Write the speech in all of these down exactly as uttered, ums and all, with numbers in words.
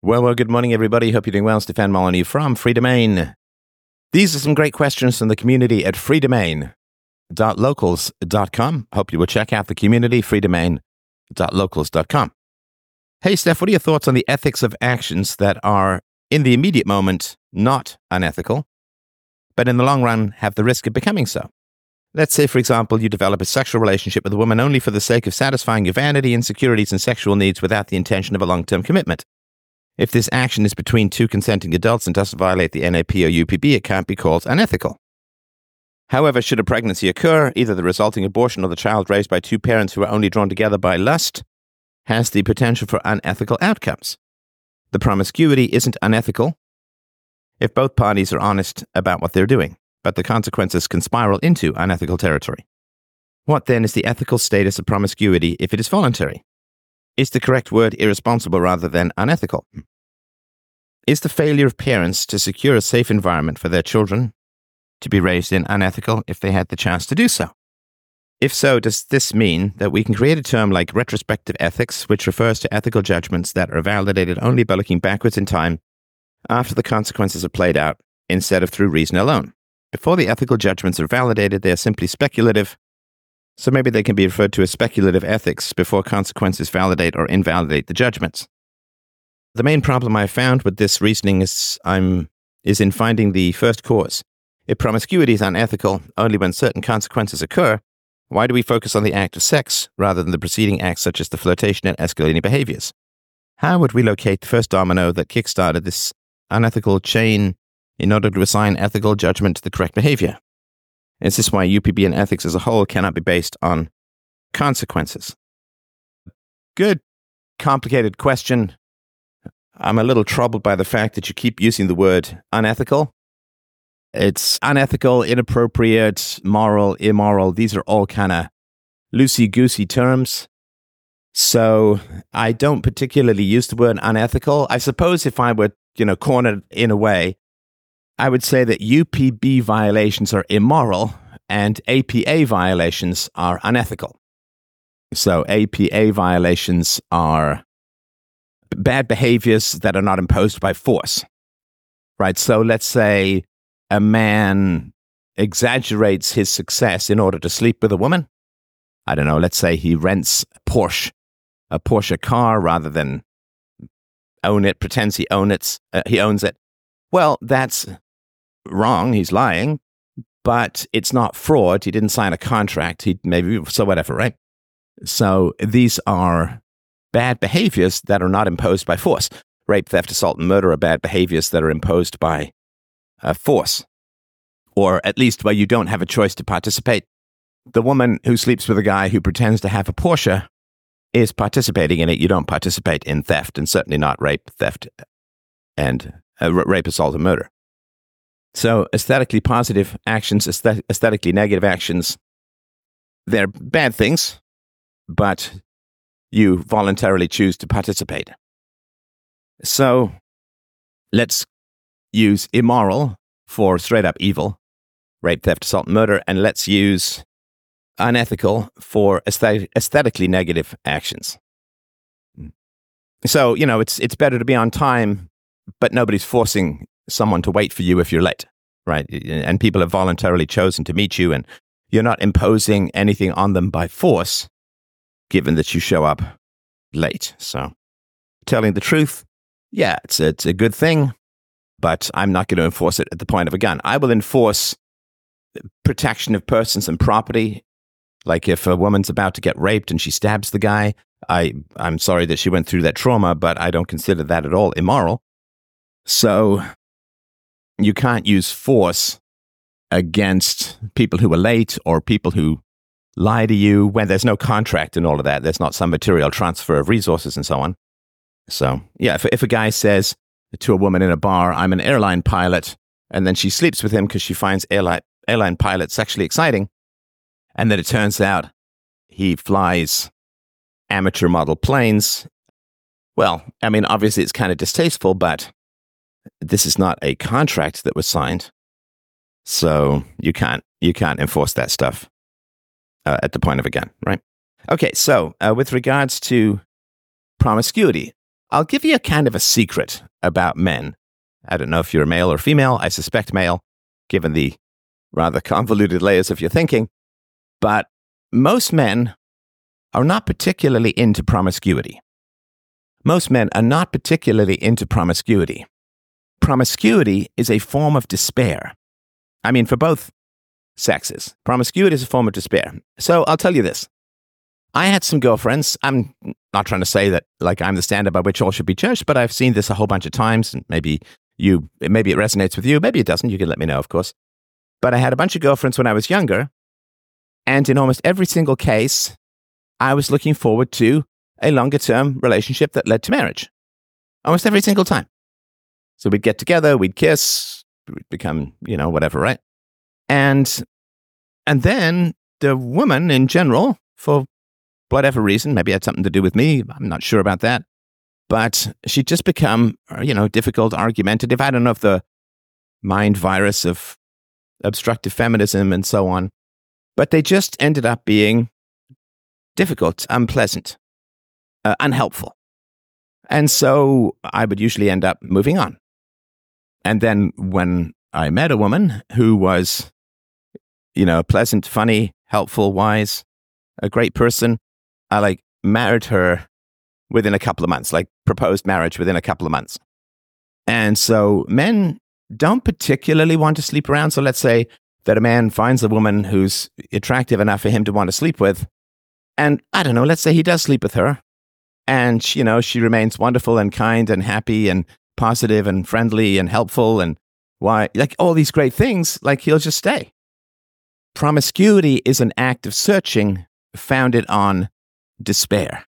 Well, well, good morning, everybody. Hope you're doing well. Stefan Molyneux from Free Domain. These are some great questions from the community at free domain dot locals dot com. Hope you will check out the community, free domain dot locals dot com. Hey, Steph, what are your thoughts on the ethics of actions that are, in the immediate moment, not unethical, but in the long run have the risk of becoming so? Let's say, for example, you develop a sexual relationship with a woman only for the sake of satisfying your vanity, insecurities, and sexual needs without the intention of a long-term commitment. If this action is between two consenting adults and doesn't violate the N A P or U P B, it can't be called unethical. However, should a pregnancy occur, either the resulting abortion or the child raised by two parents who are only drawn together by lust has the potential for unethical outcomes. The promiscuity isn't unethical if both parties are honest about what they're doing, but the consequences can spiral into unethical territory. What then is the ethical status of promiscuity if it is voluntary? Is the correct word irresponsible rather than unethical? Is the failure of parents to secure a safe environment for their children to be raised in unethical if they had the chance to do so? If so, does this mean that we can create a term like retrospective ethics, which refers to ethical judgments that are validated only by looking backwards in time after the consequences are played out, instead of through reason alone? Before the ethical judgments are validated, they are simply speculative, so maybe they can be referred to as speculative ethics before consequences validate or invalidate the judgments. The main problem I found with this reasoning is I'm is in finding the first cause. If promiscuity is unethical only when certain consequences occur, why do we focus on the act of sex rather than the preceding acts such as the flirtation and escalating behaviors? How would we locate the first domino that kickstarted this unethical chain in order to assign ethical judgment to the correct behavior? Is this why U P B and ethics as a whole cannot be based on consequences? Good, complicated question. I'm a little troubled by the fact that you keep using the word unethical. It's unethical, inappropriate, moral, immoral. These are all kind of loosey-goosey terms. So I don't particularly use the word unethical. I suppose if I were, you know, cornered in a way, I would say that U P B violations are immoral and A P A violations are unethical. So A P A violations are bad behaviors that are not imposed by force, right? So let's say a man exaggerates his success in order to sleep with a woman. I don't know, let's say he rents a Porsche, a Porsche car rather than own it, pretends he, own it, uh, he owns it. Well, that's wrong. He's lying, but it's not fraud. He didn't sign a contract. He maybe, so whatever, right? So these are bad behaviors that are not imposed by force. Rape, theft, assault, and murder are bad behaviors that are imposed by uh, force, or at least where you don't have a choice to participate. The woman who sleeps with a guy who pretends to have a Porsche is participating in it. You don't participate in theft, and certainly not rape, theft, and uh, rape, assault, and murder. So aesthetically positive actions, aesthet- aesthetically negative actions, they're bad things, but you voluntarily choose to participate. So let's use immoral for straight up evil, rape, theft, assault, and murder, and let's use unethical for aesthetic- aesthetically negative actions. So, you know, it's it's better to be on time, but nobody's forcing someone to wait for you if you're late, right? And people have voluntarily chosen to meet you, and you're not imposing anything on them by force, given that you show up late. So telling the truth, yeah, it's a, it's a good thing, but I'm not going to enforce it at the point of a gun. I will enforce protection of persons and property. Like if a woman's about to get raped and she stabs the guy, I, I'm sorry that she went through that trauma, but I don't consider that at all immoral. So you can't use force against people who are late or people who lie to you when there's no contract and all of that. There's not some material transfer of resources and so on. So, yeah, if, if a guy says to a woman in a bar, I'm an airline pilot, and then she sleeps with him because she finds airline, airline pilot sexually exciting, and then it turns out he flies amateur model planes, well, I mean, obviously it's kind of distasteful, but this is not a contract that was signed. So you can't, you can't enforce that stuff uh, at the point of a gun, right? Okay, so uh, with regards to promiscuity, I'll give you a kind of a secret about men. I don't know if you're male or female. I suspect male, given the rather convoluted layers of your thinking. But most men are not particularly into promiscuity. Most men are not particularly into promiscuity. Promiscuity is a form of despair. I mean, for both sexes. Promiscuity is a form of despair. So I'll tell you this. I had some girlfriends. I'm not trying to say that like I'm the standard by which all should be judged, but I've seen this a whole bunch of times, and maybe you, maybe it resonates with you, maybe it doesn't. You can let me know, of course. But I had a bunch of girlfriends when I was younger, and in almost every single case, I was looking forward to a longer-term relationship that led to marriage. Almost every single time. So we'd get together, we'd kiss, we'd become, you know, whatever, right? And and then the woman in general, for whatever reason, maybe it had something to do with me, I'm not sure about that, but she'd just become, you know, difficult, argumentative. I don't know if the mind virus of obstructive feminism and so on, but they just ended up being difficult, unpleasant, uh, unhelpful. And so I would usually end up moving on. And then when I met a woman who was, you know, pleasant, funny, helpful, wise, a great person, I like married her within a couple of months, like proposed marriage within a couple of months. And so men don't particularly want to sleep around. So let's say that a man finds a woman who's attractive enough for him to want to sleep with. And I don't know, let's say he does sleep with her. And, you know, she remains wonderful and kind and happy and positive and friendly and helpful and why, like all these great things, like he'll just stay. Promiscuity is an act of searching founded on despair.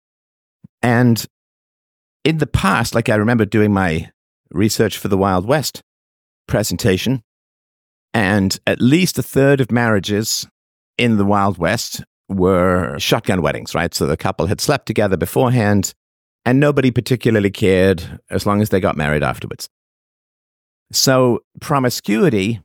And in the past, like I remember doing my research for the Wild West presentation, and at least a third of marriages in the Wild West were shotgun weddings, right? So the couple had slept together beforehand, and nobody particularly cared as long as they got married afterwards. So promiscuity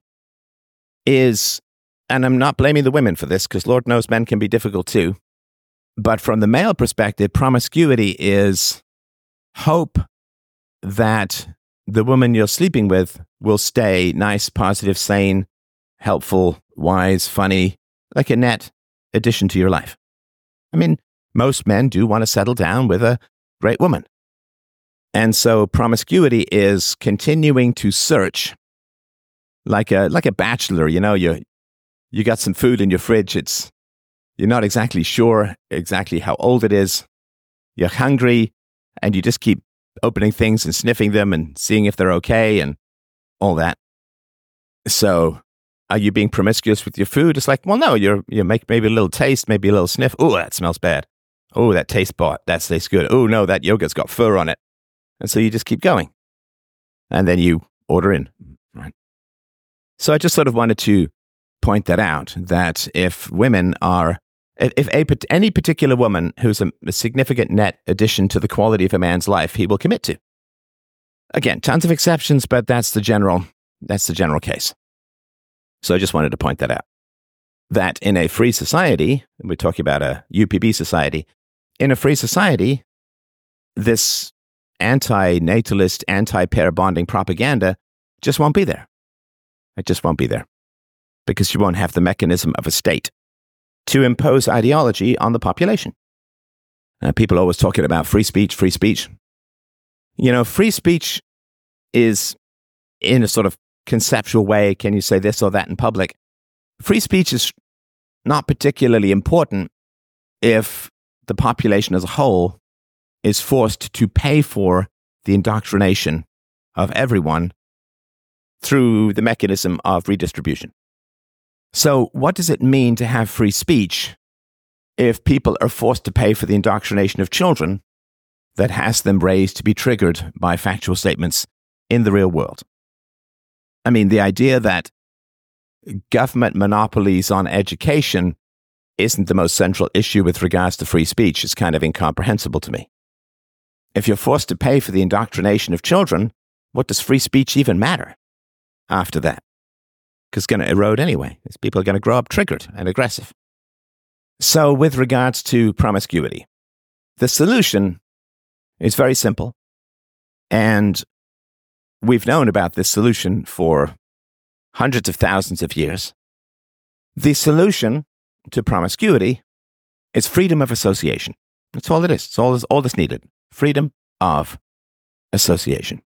is, and I'm not blaming the women for this, because Lord knows men can be difficult too, but from the male perspective, promiscuity is hope that the woman you're sleeping with will stay nice, positive, sane, helpful, wise, funny, like a net addition to your life. I mean, most men do want to settle down with a great woman. And so promiscuity is continuing to search like a like a bachelor, you know, you you got some food in your fridge, it's you're not exactly sure exactly how old it is. You're hungry and you just keep opening things and sniffing them and seeing if they're okay and all that. So are you being promiscuous with your food? It's like, well, no, you're, you make maybe a little taste, maybe a little sniff. Oh, that smells bad. Oh, that tastes bad. That tastes good. Oh, no, that yogurt's got fur on it. And so you just keep going. And then you order in. Right? So I just sort of wanted to point that out, that if women are, if a, any particular woman who's a, a significant net addition to the quality of a man's life, he will commit to. Again, tons of exceptions, but that's the general, that's the general case. So I just wanted to point that out. That in a free society, we're talking about a U P B society, in a free society, this anti-natalist, anti-pair bonding propaganda just won't be there. It just won't be there. Because you won't have the mechanism of a state to impose ideology on the population. Uh, people are always talking about free speech, free speech. You know, free speech is, in a sort of conceptual way, can you say this or that in public? Free speech is not particularly important if the population as a whole is forced to pay for the indoctrination of everyone through the mechanism of redistribution. So what does it mean to have free speech if people are forced to pay for the indoctrination of children that has them raised to be triggered by factual statements in the real world? I mean, the idea that government monopolies on education isn't the most central issue with regards to free speech is kind of incomprehensible to me. If you're forced to pay for the indoctrination of children, what does free speech even matter after that? Because it's going to erode anyway. People are going to grow up triggered and aggressive. So with regards to promiscuity, the solution It's very simple. And we've known about this solution for hundreds of thousands of years. The solution to promiscuity is freedom of association. That's all it is. It's all, all that's needed. Freedom of association.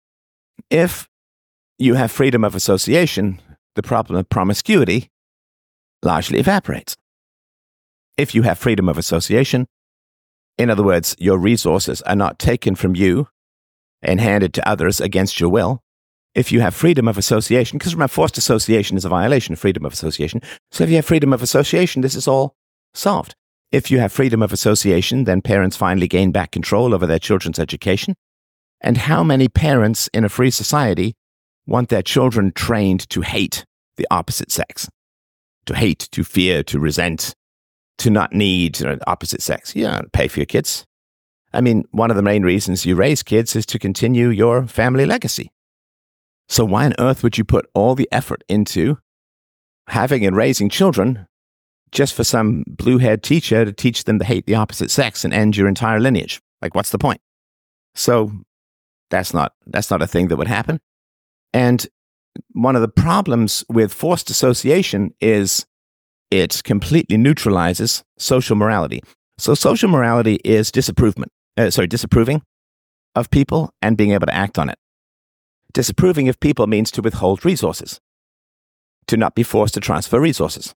If you have freedom of association, the problem of promiscuity largely evaporates. If you have freedom of association, in other words, your resources are not taken from you and handed to others against your will. If you have freedom of association, because remember, forced association is a violation of freedom of association. So if you have freedom of association, this is all solved. If you have freedom of association, then parents finally gain back control over their children's education. And how many parents in a free society want their children trained to hate the opposite sex? To hate, to fear, to resent, to not need the opposite sex. You don't pay for your kids. I mean, one of the main reasons you raise kids is to continue your family legacy. So why on earth would you put all the effort into having and raising children just for some blue-haired teacher to teach them to hate the opposite sex and end your entire lineage? Like, what's the point? So that's not that's not a thing that would happen. And one of the problems with forced association is it completely neutralizes social morality. So social morality is disapprovement, uh, sorry, disapproving of people and being able to act on it. Disapproving of people means to withhold resources, to not be forced to transfer resources.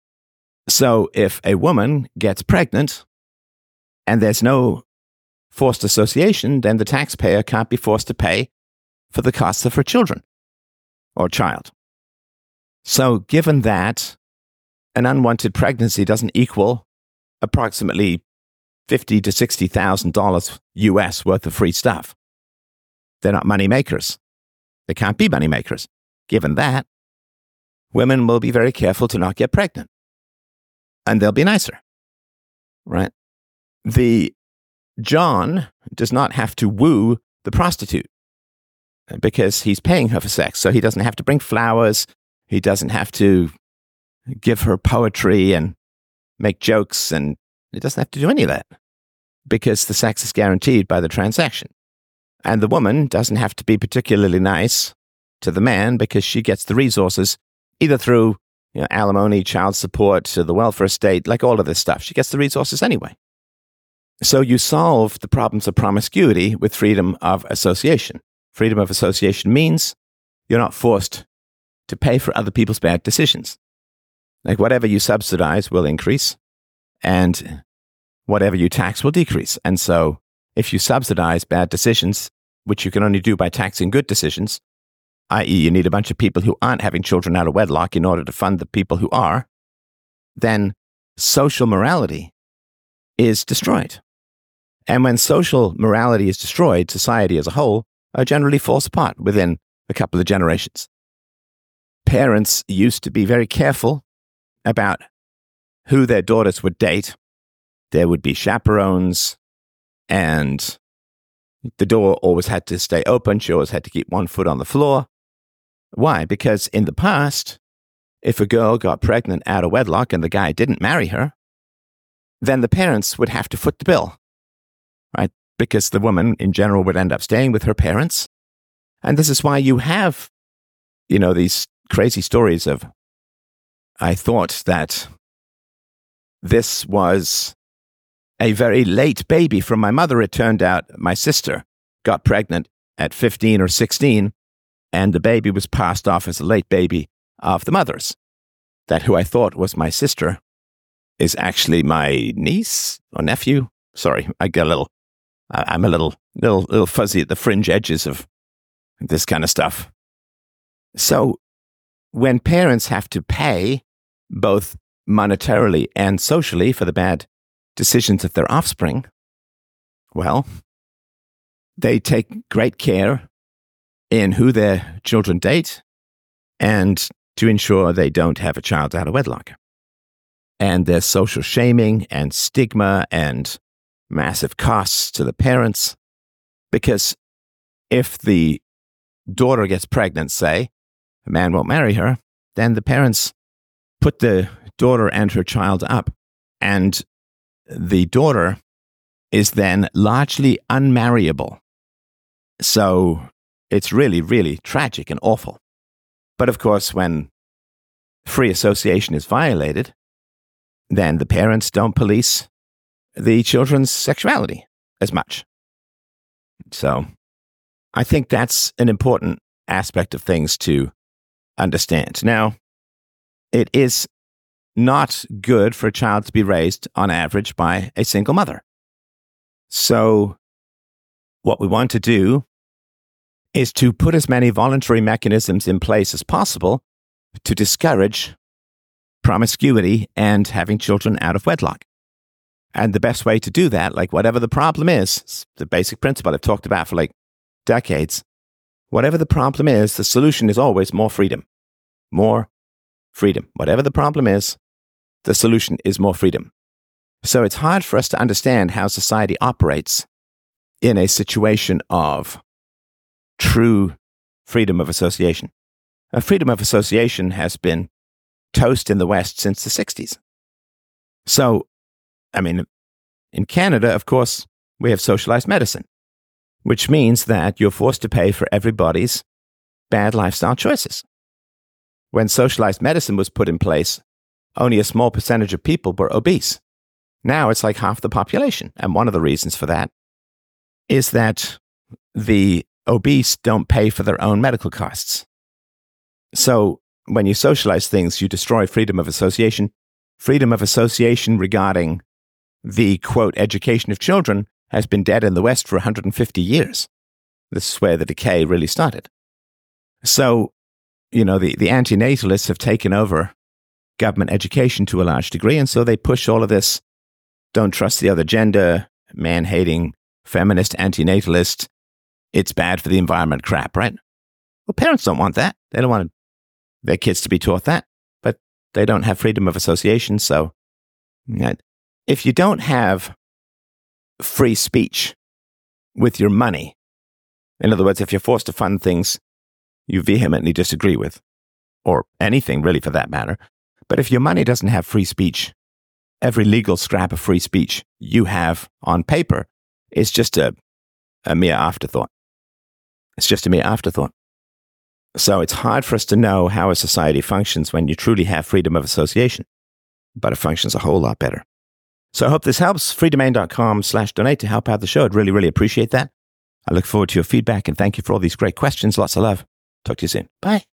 So if a woman gets pregnant and there's no forced association, then the taxpayer can't be forced to pay for the costs of her children or child. So given that an unwanted pregnancy doesn't equal approximately fifty thousand to sixty thousand dollars U S worth of free stuff, they're not money makers. They can't be money makers. Given that, women will be very careful to not get pregnant. And they'll be nicer, right? The John does not have to woo the prostitute because he's paying her for sex. So he doesn't have to bring flowers. He doesn't have to give her poetry and make jokes. And he doesn't have to do any of that because the sex is guaranteed by the transaction. And the woman doesn't have to be particularly nice to the man because she gets the resources either through you know, alimony, child support, to the welfare state, like all of this stuff. She gets the resources anyway. So you solve the problems of promiscuity with freedom of association. Freedom of association means you're not forced to pay for other people's bad decisions. Like whatever you subsidize will increase and whatever you tax will decrease. And so if you subsidize bad decisions, which you can only do by taxing good decisions, that is you need a bunch of people who aren't having children out of wedlock in order to fund the people who are, then social morality is destroyed. And when social morality is destroyed, society as a whole uh, generally falls apart within a couple of generations. Parents used to be very careful about who their daughters would date. There would be chaperones, and the door always had to stay open. She always had to keep one foot on the floor. Why? Because in the past, if a girl got pregnant out of wedlock and the guy didn't marry her, then the parents would have to foot the bill, right? Because the woman in general would end up staying with her parents. And this is why you have, you know, these crazy stories of, I thought that this was a very late baby from my mother. It turned out my sister got pregnant at fifteen or sixteen, and the baby was passed off as a late baby of the mother's. That who I thought was my sister is actually my niece or nephew. Sorry, I get a little, I'm a little, little, little fuzzy at the fringe edges of this kind of stuff. So when parents have to pay both monetarily and socially for the bad decisions of their offspring, well, they take great care in who their children date and to ensure they don't have a child out of wedlock. And there's social shaming and stigma and massive costs to the parents, because if the daughter gets pregnant, say, a man won't marry her, then the parents put the daughter and her child up, and the daughter is then largely unmarriable. So it's really, really tragic and awful. But of course, when free association is violated, then the parents don't police the children's sexuality as much. So I think that's an important aspect of things to understand. Now, it is not good for a child to be raised on average by a single mother. So what we want to do is to put as many voluntary mechanisms in place as possible to discourage promiscuity and having children out of wedlock. And the best way to do that, like whatever the problem is, the basic principle I've talked about for like decades, whatever the problem is, the solution is always more freedom. More freedom. Whatever the problem is, the solution is more freedom. So it's hard for us to understand how society operates in a situation of true freedom of association. A freedom of association has been toast in the West since the sixties. So, I mean, in Canada, of course, we have socialized medicine, which means that you're forced to pay for everybody's bad lifestyle choices. When socialized medicine was put in place, only a small percentage of people were obese. Now it's like half the population. And one of the reasons for that is that the obese don't pay for their own medical costs. So when you socialize things, you destroy freedom of association. Freedom of association regarding the, quote, education of children has been dead in the West for one hundred fifty years. This is where the decay really started. So, you know, the, the antinatalists have taken over government education to a large degree, and so they push all of this don't trust the other gender, man-hating, feminist, antinatalist, it's bad for the environment crap, right? Well, parents don't want that. They don't want their kids to be taught that, but they don't have freedom of association. So if you don't have free speech with your money, in other words, if you're forced to fund things you vehemently disagree with, or anything really for that matter, but if your money doesn't have free speech, every legal scrap of free speech you have on paper is just a, a mere afterthought. It's just a mere afterthought. So it's hard for us to know how a society functions when you truly have freedom of association, but it functions a whole lot better. So I hope this helps. freedomain.com slash donate to help out the show. I'd really, really appreciate that. I look forward to your feedback and thank you for all these great questions. Lots of love. Talk to you soon. Bye.